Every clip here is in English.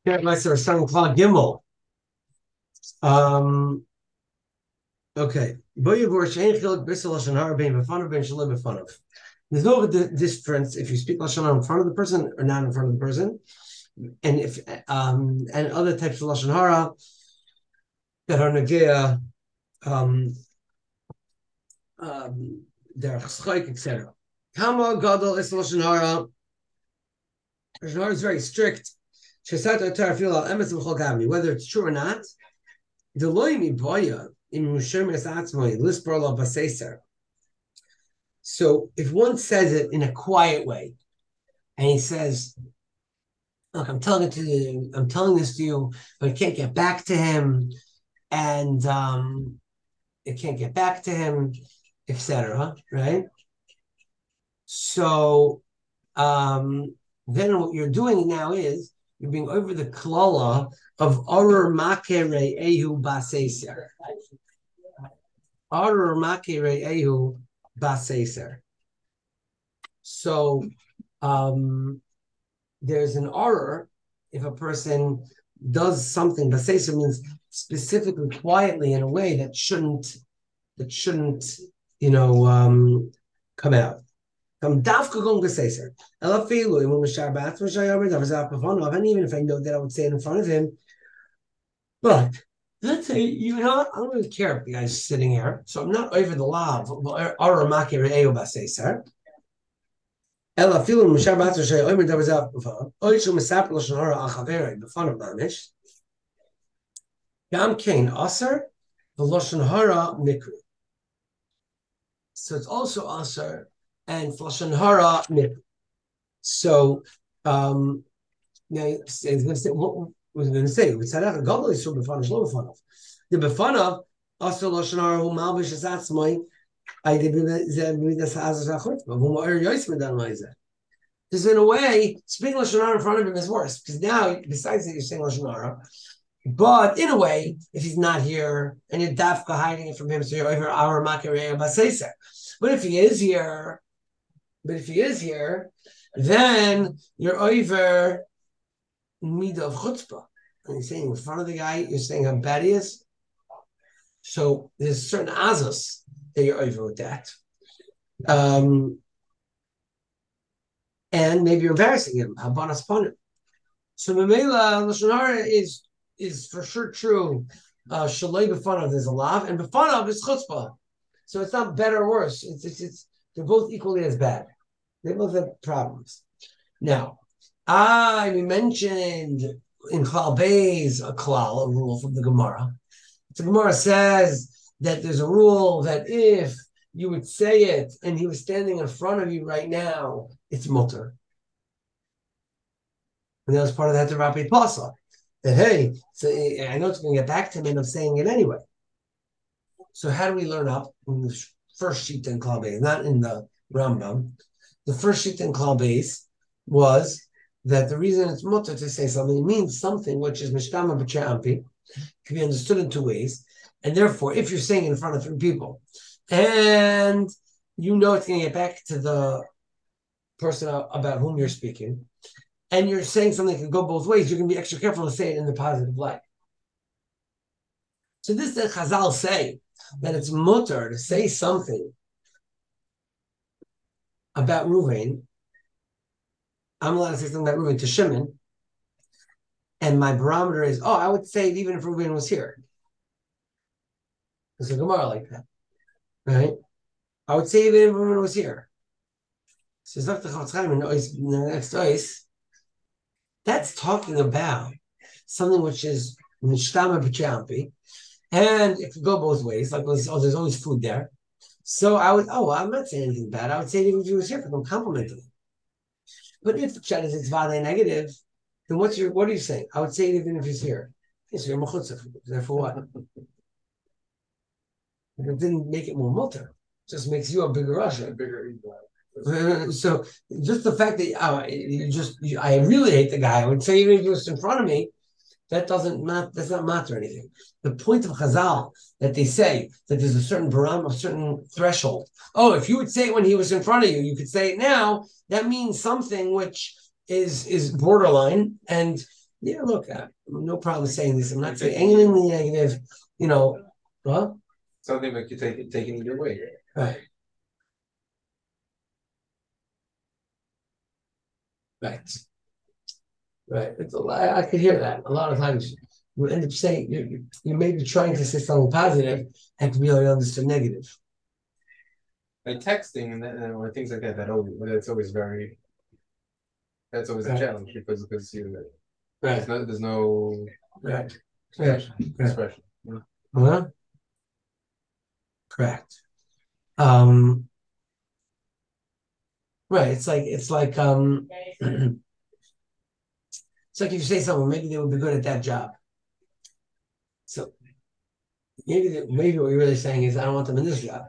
Yeah, let's start starting Klal Gimel. Um, okay. There's no difference if you speak lashon hara in front of the person or not in front of the person, and if and other types of lashon hara that are negea, um, derech schayk, etc. Kama gadol is lashon hara. Lashon hara is very strict. Whether it's true or not. So if one says it in a quiet way, and he says, "Look, I'm telling it to you. I'm telling this to you, but I can't get back to him, and it can't get back to him, etc." Right? So then what you're doing now is you're being over the klala of orur makere ehu baseser. Orur makere ehu baseser. So there's an order if a person does something. Baseser means specifically quietly in a way that shouldn't, come out. And even if I know that I would say it in front of him, but let's say, I don't really care if the guy's sitting here, so I'm not over the law of אלא אפילו למשל בעצמו שאומר דבר זה או שהוא מספר לשון הרע על חברו בפניו ממש, גם כן אסר ולשון הרע מקרי. So it's also aser and lashon hara mikri. So now it's going to say what was going to say. We said that gadol is befanav, shlo befanav. The befanav aser lashon hara hu malbish es atzmai. I did this as a chutz, but who are yois medan ma'izeh. Because in a way, speaking lashon hara in front of him is worse. Because now, besides that, you're saying lashon hara, but in a way, if he's not here and you're dafka hiding it from him, so you're over our makarei baseiser. But if he is here, then you're over midah of chutzpah. And you're saying in front of the guy, you're saying how bad he is. So there's certain azos that you're over with that. And maybe you're embarrassing him. Habanas panim. So Mamela lashon hara is for sure true. Shalei b'fanav there's a lav, and b'fanav is chutzpah. So it's not better or worse. It's they're both equally as bad. They both have problems. Now, we mentioned in Klal Beis a rule from the Gemara. The Gemara says that there's a rule that if you would say it and he was standing in front of you right now, it's mutter. And that was part of that Rabbi Pasa. That, hey, so I know it's going to get back to him and I'm saying it anyway. So how do we learn up in the first sheet in Klal Beis, not in the Rambam? The first sheet in Klal Beis was that the reason it's mutter to say something, it means something which is mishtama b'che'ampi, can be understood in two ways. And therefore, if you're saying it in front of three people, and you know it's going to get back to the person about whom you're speaking, and you're saying something that can go both ways, you're going to be extra careful to say it in the positive light. So this is Chazal say that it's mutter to say something about Reuven. I'm allowed to say something about Reuven to Shimon, and my barometer is, I would say it even if Reuven was here. There's a Gemara like that, right? I would say even if Reuven was here. So Dr. Chafetz Chaim in the next ice, that's talking about something which is mishtama b'champi, and it could go both ways. Like, there's always food there. So I would, I'm not saying anything bad. I would say it even if he was here because I'm complimenting him. But if the chat is vade negative, then what are you saying? I would say it even if he's here. So you're mechutza. Therefore what? And it didn't make it more mutter. It just makes you a bigger Russia. So just the fact that I really hate the guy. I would say even if he was in front of me, that's not matter anything. The point of Chazal that they say that there's a certain baram, a certain threshold. If you would say it when he was in front of you, you could say it now. That means something which is borderline, and Yeah, look, no problem saying this. I'm not saying anything negative. Well, something that you take it either way. Right. Right. Right. I could hear that. A lot of times you end up saying you may be trying to say something positive and to be understood negative. Like texting or things like that, that's always a challenge because there's no right. expression. Huh? Correct. Right. It's like it's like if you say someone, maybe they would be good at that job. So maybe what you're really saying is I don't want them in this job.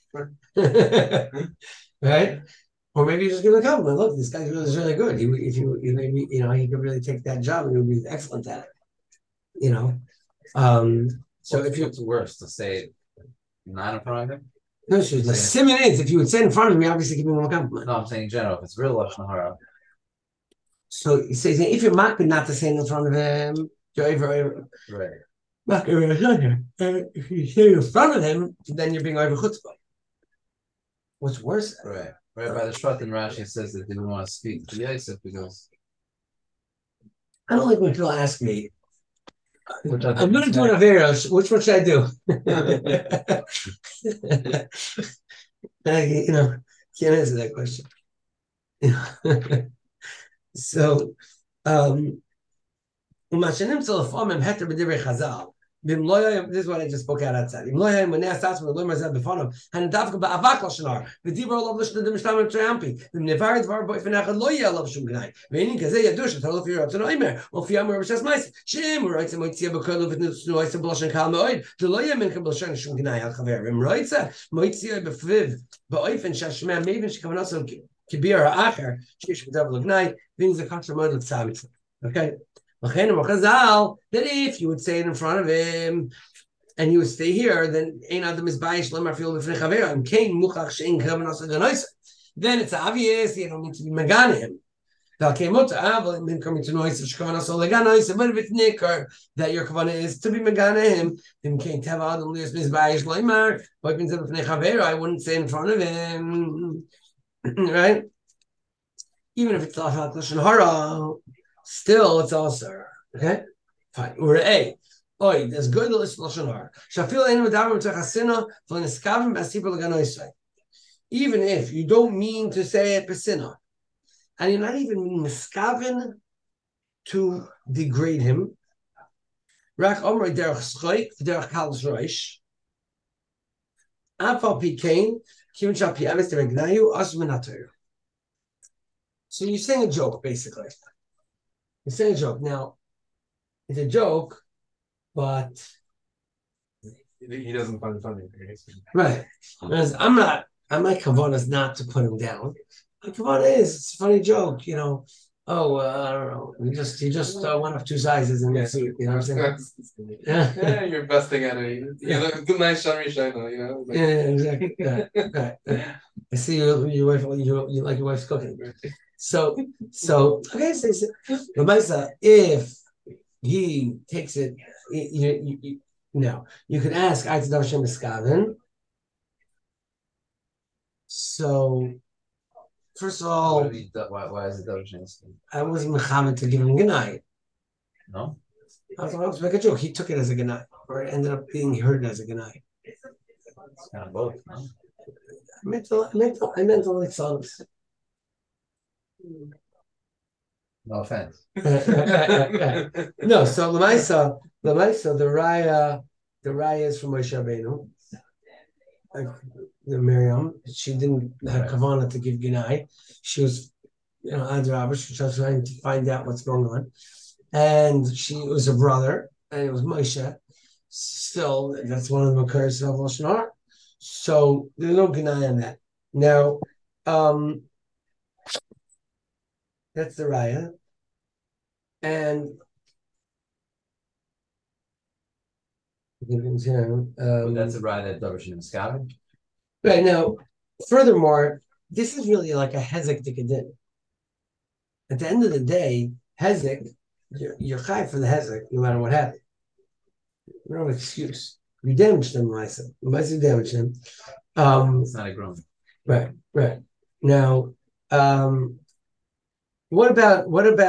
Right? Or maybe you're just giving a compliment. Look, this guy is really good. If you maybe he could really take that job and he would be excellent at it. So if what's worse to say not in front of him? No, the simon is if you would say in front of me, obviously giving him a compliment. No, I'm saying in general, if it's real lashon hara. So he says if you're mocking not to say in front of him, you're over. Right. If you say in front of him, then you're being over chutzpah. What's worse? Right. Right. By the Shvat in Rashi says that they didn't want to speak to Yosef because I don't like when people ask me. I'm going to do an Averos. Which one should I do? Can't answer that question. So, this is what I just spoke out outside. And dafka ba'avak lashon the dibur olav lashon the mishlam triumpi. The nevar dvar boy fenachad lo yeh olav shum gnai. Ve'inin kazeh yadush tolov yirav tanoimer. Or fiyam rishas mais. Shem writes moitzia b'kol of nus nois b'lashon kal meoid. The lo yeh mincha b'lashon shum gnai al chaverim. Writes moitzia b'fiv ba'oifen shashmeh maybe shekavan also kibir ha'acher shish b'dav l'gnai. Things are contra mod l'tzavit. Okay. That if you would say it in front of him and you would stay here, then then it's obvious you don't need to be meganim. But if it's nicker that your kavanah is to be meganim, then I wouldn't say in front of him, right? Even if it's lashon hara. Still, it's also okay. Fine. We're A. Oi, there's good lashon hara. Shafil ein medaber b'tachasina v'niskavim b'asipur l'ganoisay. Even if you don't mean to say it b'sina, and you're not even niskavin to degrade him. Rak omrei derech schoik v'derech kalus roish. Afal pikein kivin shal pi'amis deregnayu as menater. So you're saying a joke, basically. You're saying a joke. Now, it's a joke, but he doesn't find it funny. Right. Whereas my kavanah is not to put him down. My kavanah is, it's a funny joke, I don't know. You just one of two sizes in this suit, you know what I'm saying? Yeah, you're busting at it. You look nice, shiny, shiny, Yeah, exactly. Right. I see your wife, you like your wife's cooking. So okay, so if he takes it, you could ask Aitadav Shem Eskaven. So first of all, why is it Davar Shem Eskaven? I wasn't mechamed to give him Ganai. No, I was make a joke. He took it as a Ganai, or it ended up being heard as a Ganai. It's kind of both. No? I meant only songs. No offense. No, so Lamaisa, the Raya is from Moshe Rabbeinu. Like the Miriam, she didn't have kavanah to give Ginai. She was, Adrabah, she was trying to find out what's going on. And she was a brother, and it was Moshe. Still, that's one of the Makars of Lashon Hara. So there's no Ginai on that. Now, that's the Raya. And that's a raya that Davar Shem Eskaven. Right now, furthermore, this is really like a hezek dikadin. At the end of the day, hezek you're chai for the hezek, no matter what happened. No excuse. You damaged them, Lisa. You damaged them. It's not a groan. Right. Now, what about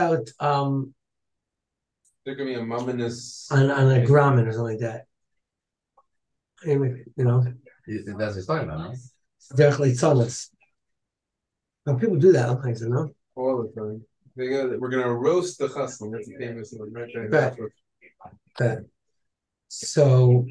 There could be a muminous on a grammar or something like that? Anyway, That's what he's talking about, no? directly tzonas. Now, people do that sometimes, you know. all the time. We're gonna roast the chassan. That's a famous one, right? Right. So,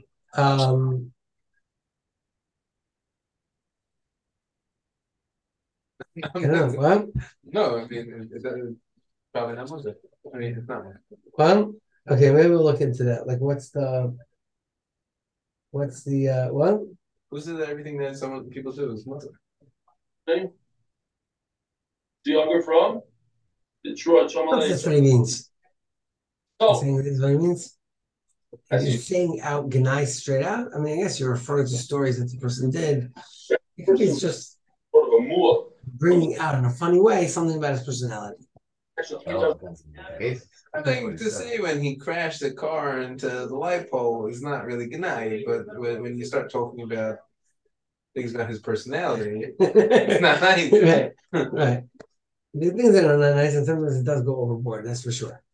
I don't know. What? No, I mean, is that probably not was it? I mean, it's not. Well, okay, maybe we'll look into that. Like, what's the what? Who said that everything that some people do is Muslim? Okay. The younger from Detroit, That's what he means. Oh, Saying this is what he means. As Are you you- saying out Gnai straight out? I mean, I guess you're referring to stories that the person did. It could be it's just sort of a moor. bringing out in a funny way something about his personality. Actually, Oh, depends on the case. I think to say when he crashed the car into the light pole is not really Gnai, but when you start talking about things about his personality, it's not nice. Right. The things that are not nice, and sometimes it does go overboard, that's for sure.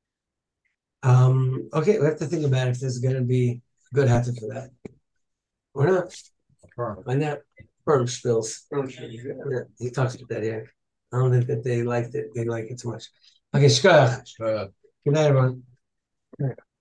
Okay, we have to think about if there's gonna be good hatter for that. Or not. Find out. Firm spills. Yeah, he talks about that here. I don't think that they liked it. They like it too much. Okay, shkach. Sure. Good night, everyone.